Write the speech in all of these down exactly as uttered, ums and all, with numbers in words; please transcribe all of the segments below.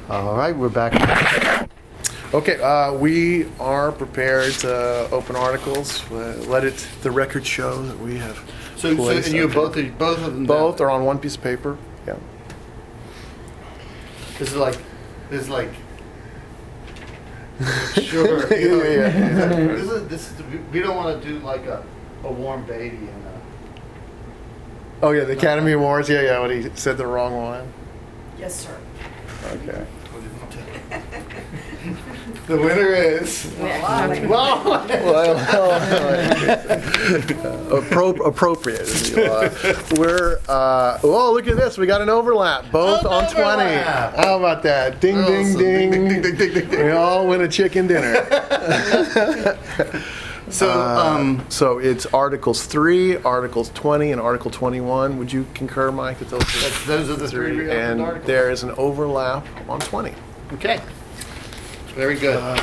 All right, we're back. Okay, uh, we are prepared to open articles. Uh, let it the record show that we have. So, so and you both both of them. Both down. are on one piece of paper. Yeah. This is like this is like. Sure. yeah, yeah, yeah. This is this is we don't want to do like a a warm baby and a. Oh yeah, the Academy Awards. Yeah, yeah. When he said the wrong one. Yes, sir. Okay. The winner is. Wow. Wow. well, appro- appropriate. Uh, we're uh, oh, look at this. We got an overlap. Both An on overlap. twenty. How about that? Ding, ding, Awesome. ding. Ding, ding, ding, ding, ding, ding. We all win a chicken dinner. So, Uh, um, so it's Articles three, Articles twenty, and Article twenty-one. Would you concur, Mike, that those are that's, those are the three reopened and articles. there is an overlap on twenty. Okay. Very good. Uh,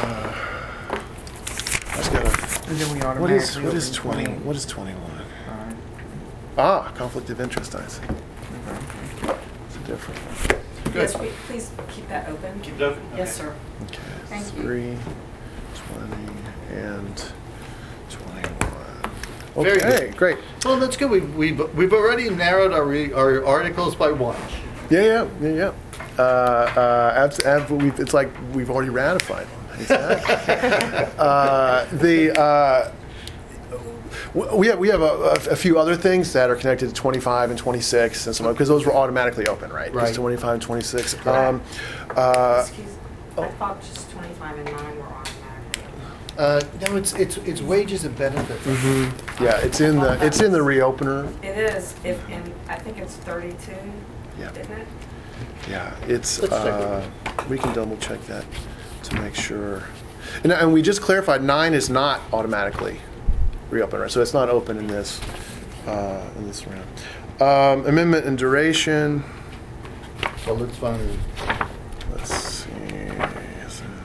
I've got a, And then we what is automatically what is open twenty? twenty. What is twenty-one? Alright. Ah, conflict of interest. I see. It's a different one. Yes, we- please keep that open. Keep it open? Yes, sir. Okay, Thank you. three, twenty, and twenty-one. Very Okay, good. great. Well, that's good. We've, we've, we've already narrowed our, re, our articles by one. Yeah, yeah, yeah, yeah. Uh, uh, abs- ab- we've, it's like we've already ratified them. Exactly. uh, the uh, w- we have we have a, a few other things that are connected to twenty-five and twenty-six and some because those were automatically open, right? Right. Just twenty-five and twenty-six. Um, uh, Excuse, I thought just twenty-five and nine were automatic. Uh, no, it's, it's, it's wages and benefits. yeah, it's in the it's in the reopener. It is, if, and I think it's thirty-two, Yeah. isn't it? Yeah, it's, Let's check uh, we can double check that to make sure. And, and we just clarified, nine is not automatically reopened, right? So it's not open in this, uh, in this round. Um, amendment and duration, So let's find it. let's see. Is it-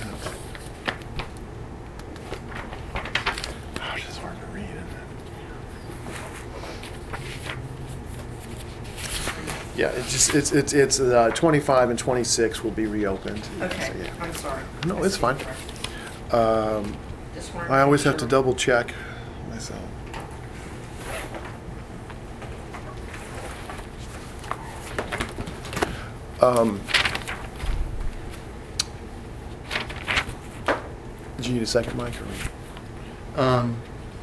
Oh, it's just hard to read, isn't it? Yeah, it's just, it's, it's, it's, uh, twenty-five and twenty-six will be reopened. Okay, So, yeah. I'm sorry. No, it's fine. Um, Just wanted I always make have to sure. double check myself. Um, did you need a second mic or? Um,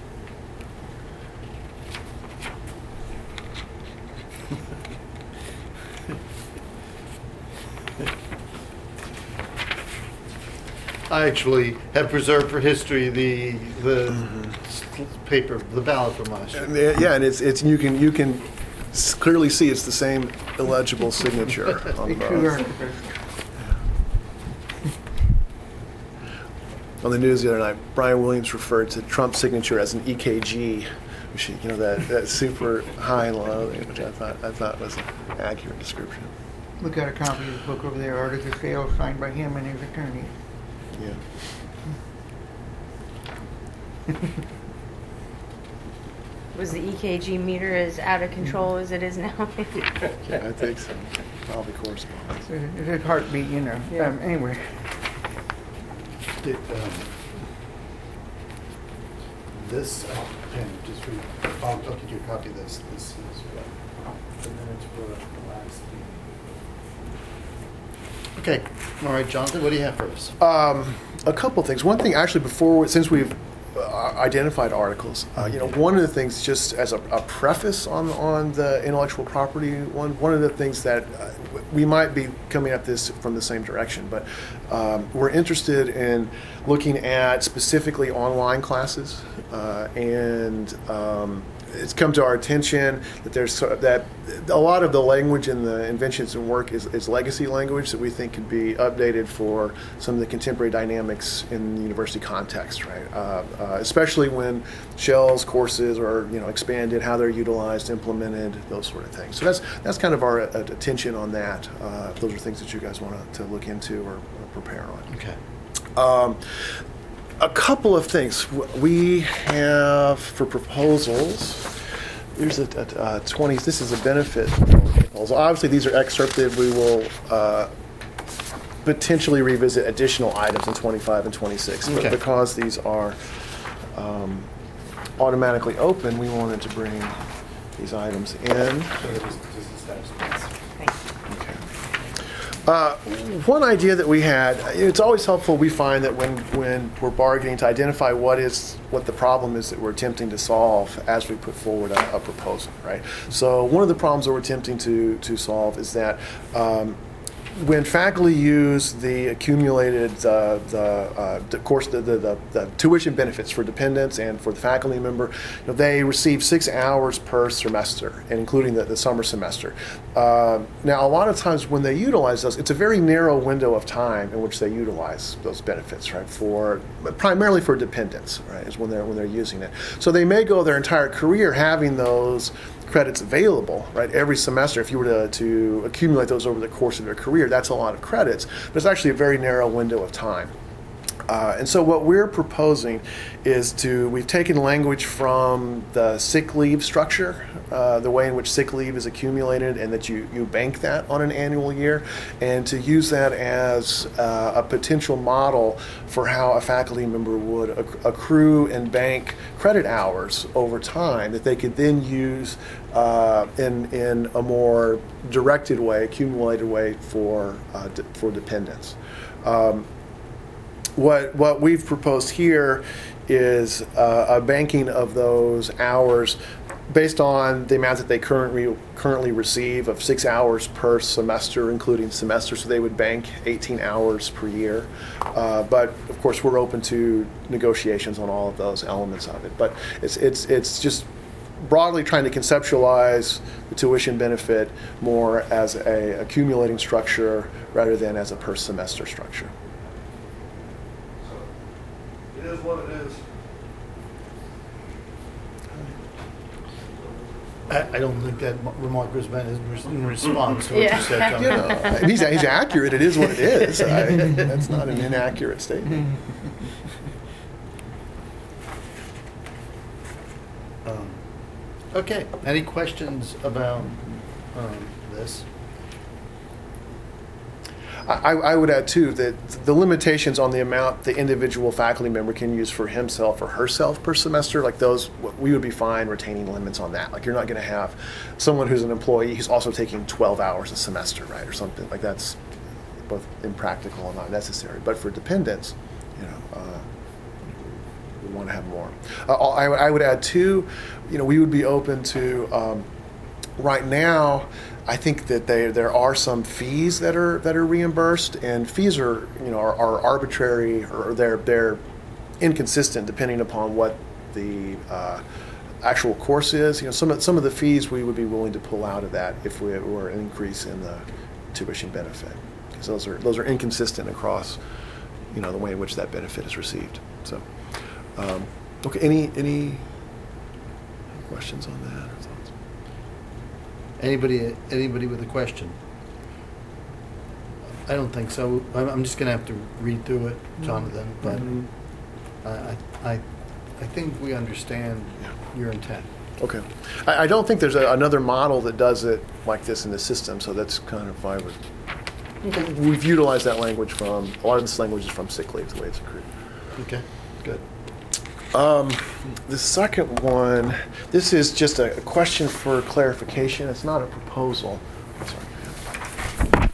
I actually have preserved for history the the s- paper, the ballot from last year. And, uh, Yeah, and it's it's you can you can s- clearly see it's the same illegible signature on both. On the news the other night, Brian Williams referred to Trump's signature as an E K G machine. You know that, that super high and low, which I thought I thought was an accurate description. We got a copy of the book over there, Art of the Sale, signed by him and his attorney. Yeah. Was the E K G meter as out of control as it is now? Yeah, I think so. Probably corresponds. It's his heartbeat, you know. Yeah. Um, anyway, Did, um, this, uh, Jen, just read, I'll, I'll get you a copy of this. This is what, the minutes for the last meeting. Okay, all right, Jonathan, what do you have for us? Um, a couple things. One thing, actually, before since we've uh, identified articles, uh, you know, one of the things, just as a, a preface on on the intellectual property one, one of the things that uh, we might be coming at this from the same direction, but um, we're interested in looking at specifically online classes, uh, and um, it's come to our attention that there's so- that a lot of the language in the inventions and work is, is legacy language that we think could be updated for some of the contemporary dynamics in the university context, right? Uh, uh, especially when shells, courses are you know expanded, how they're utilized, implemented, those sort of things. So that's that's kind of our uh, attention on that. Uh, if those are things that you guys want to look into or, or prepare on. Okay. Um, a couple of things we have for proposals. There's a, a, a twenty. This is a benefit proposal. Obviously, these are excerpted. We will uh, potentially revisit additional items in twenty-five and twenty-six. But Okay. because these are um, automatically open, we wanted to bring these items in. Okay. Uh, one idea that we had, it's always helpful, we find that when, when we're bargaining, to identify what is what the problem is that we're attempting to solve as we put forward a, a proposal, right? So one of the problems that we're attempting to, to solve is that um, when faculty use the accumulated uh, the, uh, the course the, the, the, the tuition benefits for dependents and for the faculty member, you know, they receive six hours per semester, and including the, the summer semester. Uh, now, a lot of times when they utilize those, it's a very narrow window of time in which they utilize those benefits, right? For primarily for dependents, right? Is when they're when they're using it. So they may go their entire career having those credits available, right, every semester. If you were to, to accumulate those over the course of your career, that's a lot of credits, but it's actually a very narrow window of time. Uh, and so what we're proposing is to, we've taken language from the sick leave structure, uh, the way in which sick leave is accumulated, and that you, you bank that on an annual year, and to use that as uh, a potential model for how a faculty member would acc- accrue and bank credit hours over time that they could then use uh, in, in a more directed way, accumulated way for, uh, de- for dependents. Um, What what we've proposed here is uh, a banking of those hours based on the amount that they currently currently receive of six hours per semester, including semester. So they would bank eighteen hours per year. Uh, but of course, we're open to negotiations on all of those elements of it. But it's it's it's just broadly trying to conceptualize the tuition benefit more as a accumulating structure rather than as a per semester structure. It is what it is. I, I don't think that m- remark was meant in res- in response to what Yeah. you said, John. You know, he's, he's accurate. It is what it is. I, that's not an inaccurate statement. Um, Okay, any questions about um, this? I, I would add, too, that the limitations on the amount the individual faculty member can use for himself or herself per semester, like those, we would be fine retaining limits on that. Like, you're not going to have someone who's an employee who's also taking twelve hours a semester, right, or something. Like, that's both impractical and not necessary. But for dependents, you know, uh, we want to have more. Uh, I, I would add, too, you know, we would be open to, um, right now, I think that they, there are some fees that are that are reimbursed, and fees are you know are, are arbitrary, or they're they're inconsistent depending upon what the uh, actual course is. You know, some of some of the fees we would be willing to pull out of that if we were an increase in the tuition benefit, because those are those are inconsistent across you know the way in which that benefit is received. So, um, okay, any any questions on that? Or thoughts? Anybody, anybody with a question? I don't think so. I'm, I'm just going to have to read through it, Jonathan, but Mhm. I, I, I think we understand your intent. Okay. I, I don't think there's a, another model that does it like this in the system, so that's kind of why we're, we've utilized that language from, a lot of this language is from sick leave, the way it's accrued. Okay, good. Um, the second one, this is just a, a question for clarification. It's not a proposal. Sorry.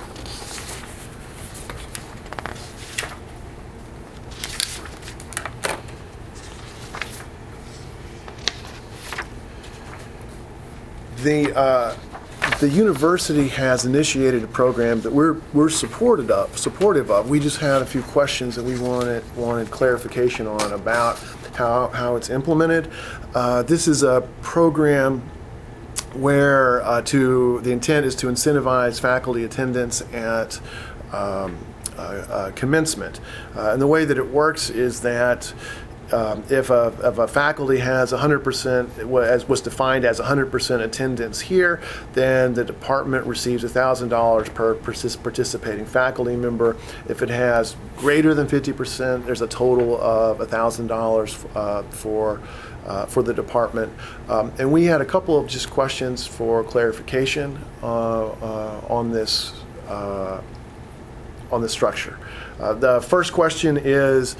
The uh, the university has initiated a program that we're we're supported of, supportive of. We just had a few questions that we wanted wanted clarification on about how how it's implemented. Uh, this is a program where uh, to the intent is to incentivize faculty attendance at um, uh, uh, commencement, uh, and the way that it works is that. Um, if, a, if a faculty has one hundred percent, as was defined as one hundred percent attendance here, then the department receives one thousand dollars per participating faculty member. If it has greater than fifty percent, there's a total of one thousand dollars uh, for uh, for the department. Um, and we had a couple of just questions for clarification uh, uh, on this uh, on the structure. Uh, the first question is,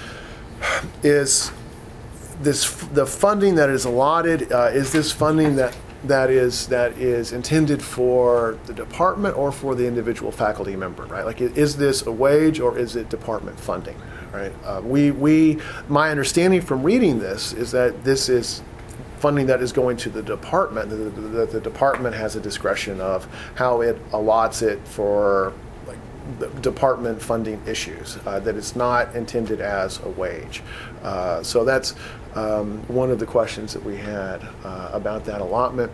is this the funding that is allotted, uh, is this funding that that is that is intended for the department or for the individual faculty member, right? Like, is this a wage or is it department funding, right? Uh, we we my understanding from reading this is that this is funding that is going to the department. The, the, the department has a discretion of how it allots it for like the department funding issues. Uh, that it's not intended as a wage. Uh, so that's um, one of the questions that we had uh, about that allotment.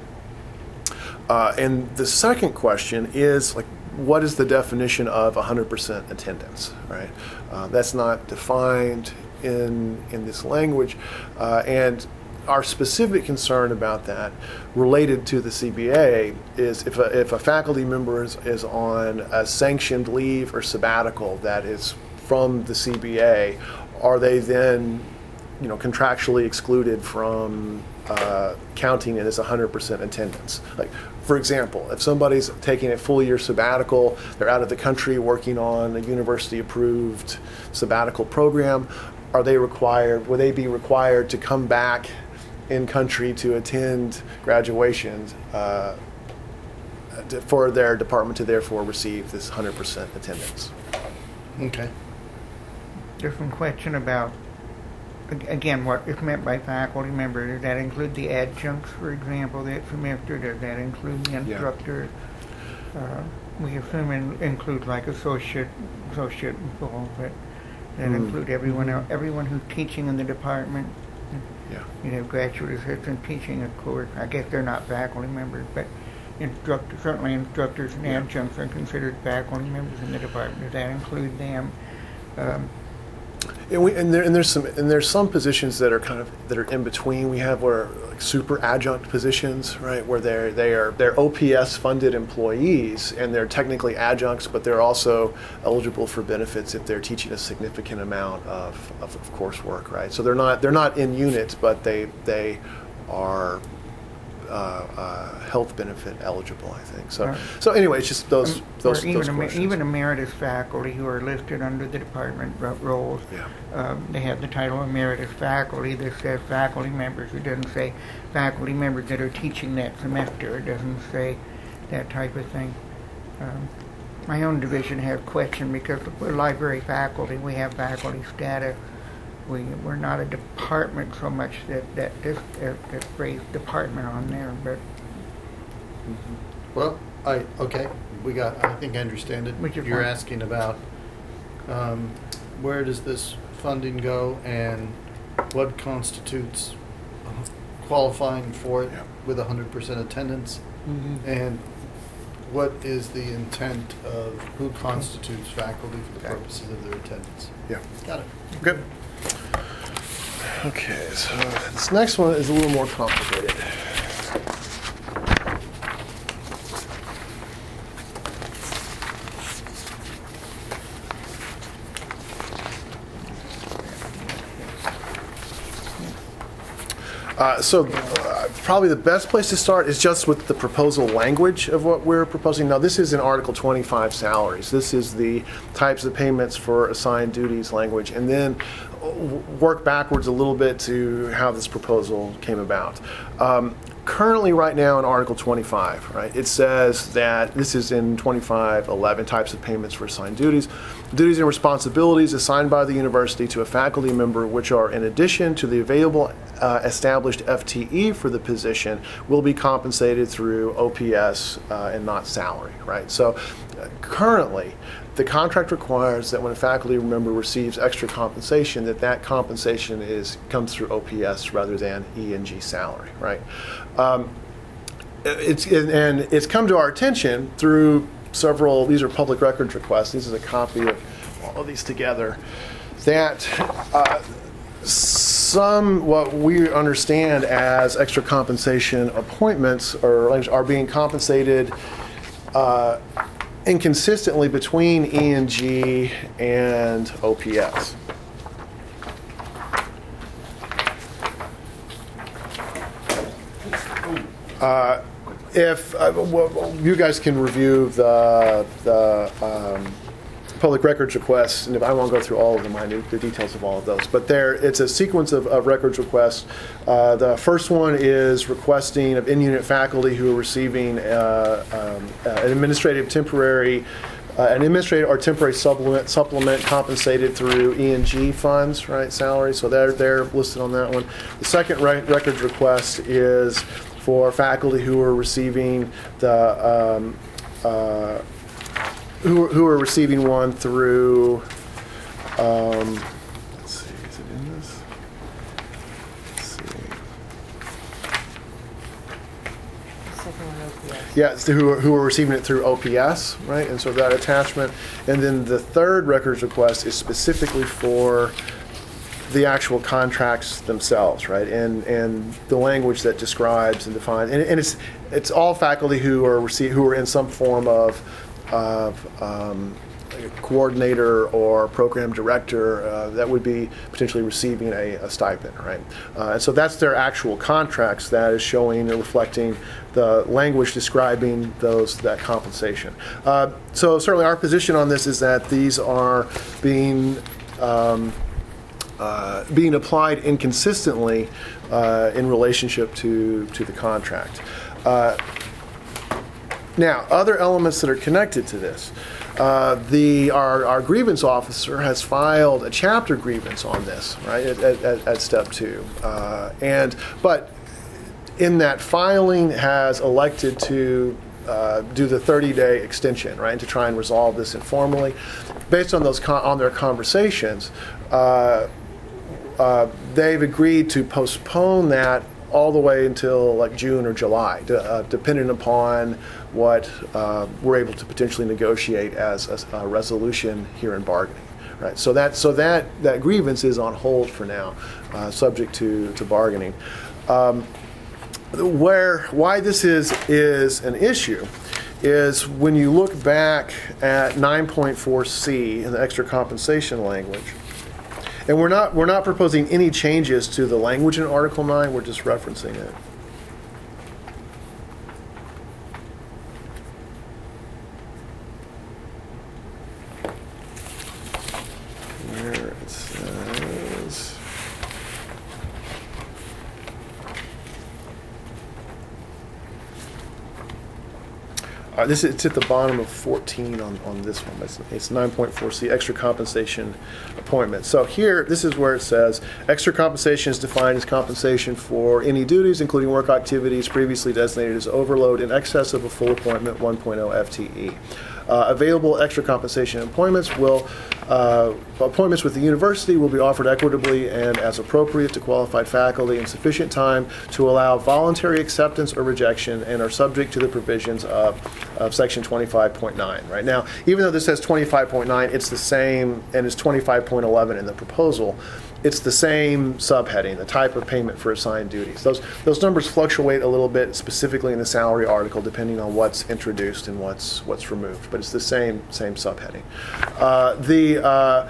Uh, and the second question is, like, what is the definition of one hundred percent attendance, right? Uh, that's not defined in in this language, uh, and our specific concern about that, related to the C B A, is if a, if a faculty member is, is on a sanctioned leave or sabbatical that is from the C B A, are they then, you know, contractually excluded from uh, counting it as one hundred percent attendance? Like, for example, if somebody's taking a full year sabbatical, they're out of the country working on a university-approved sabbatical program, are they required, will they be required to come back in country to attend graduations uh, to, for their department to therefore receive this one hundred percent attendance? Okay. Different question about, ag- again, what is meant by faculty member. Does that include the adjuncts, for example, that semester? Does that include the instructor? Uh, we assume it includes like associate, associate and full, but does that Mm. include everyone else, everyone who's teaching in the department? Yeah. You know, graduate assistants teaching a course. I guess they're not faculty members, but instructors, certainly instructors and Yeah. adjuncts are considered faculty members in the department. Does that include them? Um, And, we, and, there, and there's some and there's some positions that are kind of that are in between. We have where like super adjunct positions, right, where they're they are they're O P S funded employees and they're technically adjuncts, but they're also eligible for benefits if they're teaching a significant amount of, of, of coursework, right? So they're not they're not in units, but they they are uh, uh, health benefit eligible, I think. So Right. so anyway, it's just those Um, those, or even those em- questions. even emeritus faculty who are listed under the department ro- roles. Yeah. Um, they have the title emeritus faculty. This says faculty members. It doesn't say faculty members that are teaching that semester. It doesn't say that type of thing. Um, my own division has question because we're library faculty. We have faculty status. We, we're not a department so much that, that this uh, that phrase department on there, but Well, I, okay, we got, I think I understand it. Which is You're fine. asking about um, where does this funding go and what constitutes qualifying for it Yeah. with one hundred percent attendance? Mhm. And what is the intent of who constitutes faculty for the purposes of their attendance? Yeah. Got it. Good. Okay, so this next one is a little more complicated. Uh, so uh, probably the best place to start is just with the proposal language of what we're proposing. Now, this is in Article twenty-five salaries. This is the types of payments for assigned duties language, and then w- work backwards a little bit to how this proposal came about. Um, currently, right now in Article twenty-five, right, it says that this is in twenty-five eleven types of payments for assigned duties. Duties and responsibilities assigned by the university to a faculty member, which are in addition to the available uh, established F T E for the position, will be compensated through O P S uh, and not salary, right? So uh, currently, the contract requires that when a faculty member receives extra compensation, that that compensation is comes through O P S rather than E and G salary, right? Um, it's and it's come to our attention through several. These are public records requests. This is a copy of all of these together. That uh, some what we understand as extra compensation appointments or are being compensated uh, inconsistently between E and G and O P S. Uh, if uh, well, you guys can review the the um, public records requests, and if I won't go through all of them, I know the details of all of those, but there, it's a sequence of, of records requests. Uh, the first one is requesting of in-unit faculty who are receiving uh, um, uh, an administrative temporary, uh, an administrative or temporary supplement, supplement compensated through E and G funds, right, salary, so they're, they're listed on that one. The second re- records request is for faculty who are receiving the, um, uh, who, who are receiving one through, um, let's see, is it in this? Let's see. Second one, O P S. Yeah, it's the, who, are, who are receiving it through O P S, right? And so that attachment. And then the third records request is specifically for the actual contracts themselves, right? And and the language that describes and defines. And, and it's it's all faculty who are receive, who are in some form of of um, coordinator or program director uh, that would be potentially receiving a, a stipend, right? Uh, and so that's their actual contracts that is showing and reflecting the language describing those that compensation. Uh, so certainly our position on this is that these are being um, uh, being applied inconsistently uh, in relationship to to the contract. Uh, now, other elements that are connected to this. Uh, the our, our grievance officer has filed a chapter grievance on this, right, at, at, at step two, uh, and but in that filing has elected to uh, do the thirty-day extension, right, and to try and resolve this informally, based on those con- on their conversations. Uh, uh, they've agreed to postpone that all the way until like June or July, to, uh, depending upon what uh, we're able to potentially negotiate as a, a resolution here in bargaining. Right. So that so that that grievance is on hold for now, uh, subject to to bargaining. Um, where why this is is an issue is when you look back at nine point four C in the extra compensation language. And we're not we're not proposing any changes to the language in Article nine, we're just referencing it. Where it says Uh, this is, it's at the bottom of fourteen on, on this one. It's, it's nine point four C, extra compensation appointment. So here, this is where it says, extra compensation is defined as compensation for any duties, including work activities previously designated as overload in excess of a full appointment one point oh F T E. Uh, available extra compensation appointments will uh, appointments with the university will be offered equitably and as appropriate to qualified faculty in sufficient time to allow voluntary acceptance or rejection and are subject to the provisions of, of section twenty-five point nine. Right now, even though this says twenty-five point nine, it's the same, and it's twenty-five point eleven in the proposal. It's the same subheading, the type of payment for assigned duties. Those those numbers fluctuate a little bit, specifically in the salary article, depending on what's introduced and what's what's removed. But it's the same same subheading. Uh, the uh,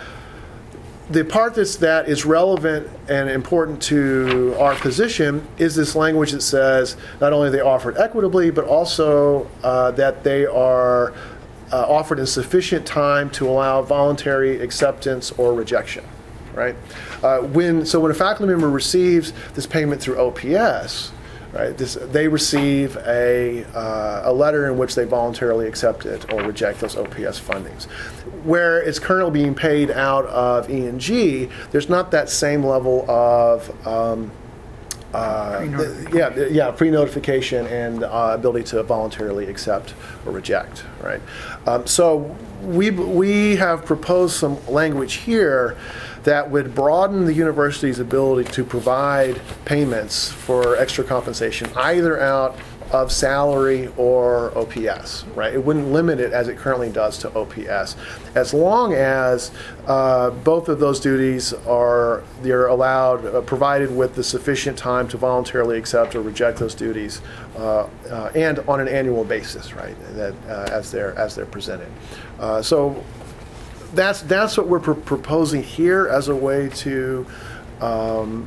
the part that's that is relevant and important to our position is this language that says not only are they offered equitably, but also uh, that they are uh, offered in sufficient time to allow voluntary acceptance or rejection. Right? Uh, when so when a faculty member receives this payment through O P S, right? This they receive a uh, a letter in which they voluntarily accept it or reject those O P S fundings. Where it's currently being paid out of E and G, there's not that same level of um, uh, Pre-notification. yeah yeah pre-notification and uh, ability to voluntarily accept or reject. Right? Um, so we we have proposed some language here that would broaden the university's ability to provide payments for extra compensation either out of salary or O P S, right? It wouldn't limit it as it currently does to O P S, as long as uh, both of those duties are they're allowed, uh, provided with the sufficient time to voluntarily accept or reject those duties, uh, uh, and on an annual basis, right? That uh, as they're as they're presented. Uh, so. That's that's what we're pr- proposing here as a way to um,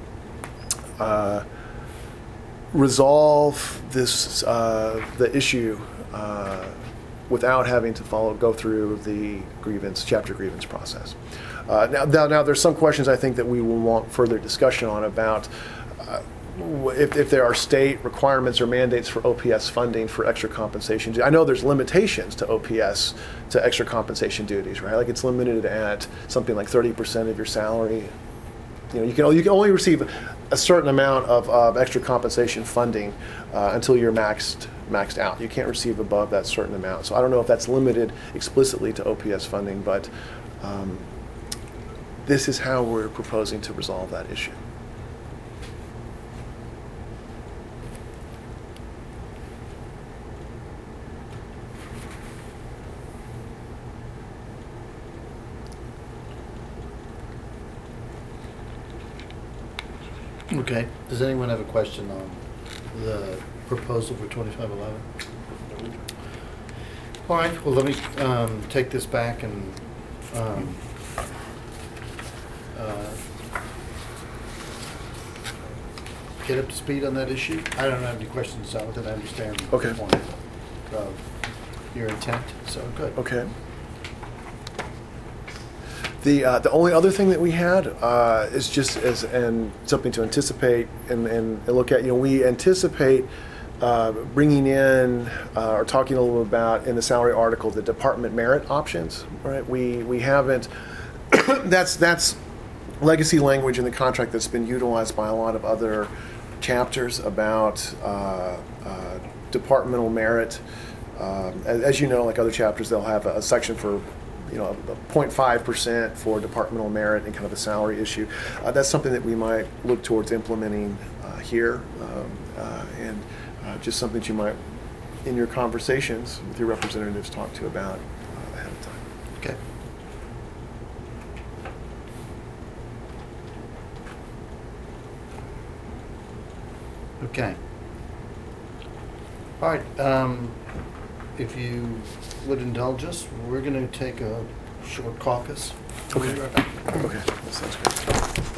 uh, resolve this uh, the issue uh, without having to follow, go through the grievance, chapter grievance process. Uh, now, now, now, there's some questions I think that we will want further discussion on about uh, if, if there are state requirements or mandates for O P S funding for extra compensation. I know there's limitations to O P S, to extra compensation duties, right? Like it's limited at something like thirty percent of your salary. You know, you can, you can only receive a certain amount of, of extra compensation funding uh, until you're maxed maxed out. You can't receive above that certain amount. So I don't know if that's limited explicitly to O P S funding, but um, this is how we're proposing to resolve that issue. Okay. Does anyone have a question on the proposal for twenty-five eleven? All right. Well, let me um, take this back and um, uh, get up to speed on that issue. I don't have any questions on it. I understand Okay. the point of your intent. So good. Okay. The uh, the only other thing that we had uh, is just as and something to anticipate and, and look at. You know, we anticipate uh, bringing in uh, or talking a little bit about in the salary article the department merit options. Right? We we haven't. that's that's legacy language in the contract that's been utilized by a lot of other chapters about uh, uh, departmental merit. Um, as, as you know, like other chapters, they'll have a, a section for, you know, zero point five percent for departmental merit and kind of a salary issue. Uh, that's something that we might look towards implementing uh, here, um, uh, and uh, just something that you might, in your conversations with your representatives, talk to about uh, ahead of time. Okay. Okay. All right. Um, if you would indulge us, we're going to take a short caucus. Okay. Okay, that sounds good.